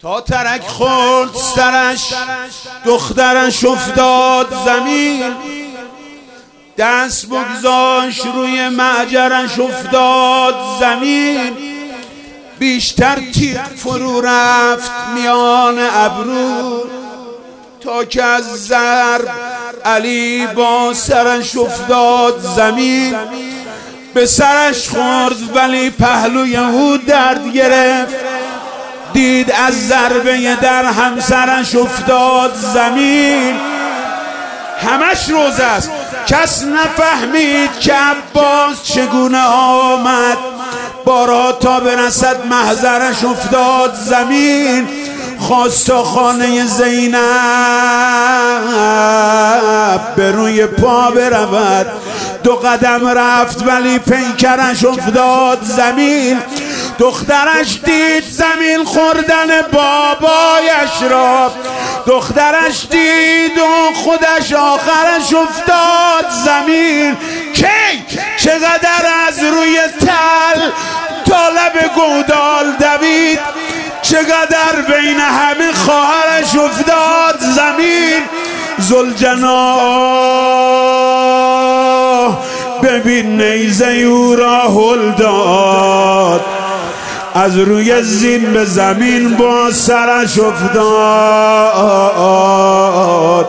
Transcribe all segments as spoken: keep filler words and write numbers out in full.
تا ترک خورد سرش، دخترش افتاد زمین، دست بگذاشت روی معجرش افتاد زمین، بیشتر تیغ فرو رفت میان ابرو، تا که از ضرب علی با سرش افتاد زمین. به سرش خورد ولی پهلوی او درد گرفت، دید از ضربه در همسرش افتاد زمین. همش روز است، کس نفهمید که عباس چگونه آمد، بارها تا برسد محضرش افتاد زمین. خواست تا خانه زینب به روی پا برود، دو قدم رفت ولی پیکرش افتاد زمین. دخترش دید زمین خوردن بابایش را، دخترش دید و خودش آخرش افتاد زمین. کی چقدر از روی تل تا لب گودال دوید، چقدر بین همه خواهرش افتاد زمین. ذوالجناح ببین نیزه او را هل داد، از روی زین به زمین با سرش افتاد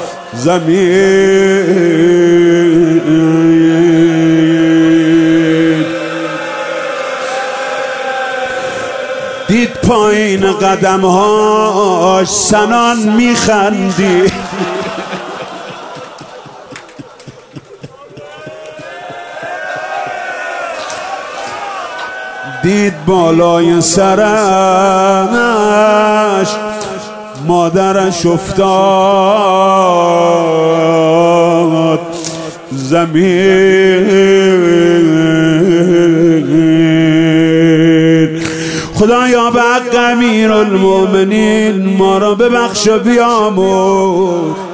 زمین. دید پایین قدمهاش سنان میخندی، دید بالای سرش مادرش افتاد زمین. خدایا به حق امیرالمومنین ما را ببخش و بیامرز.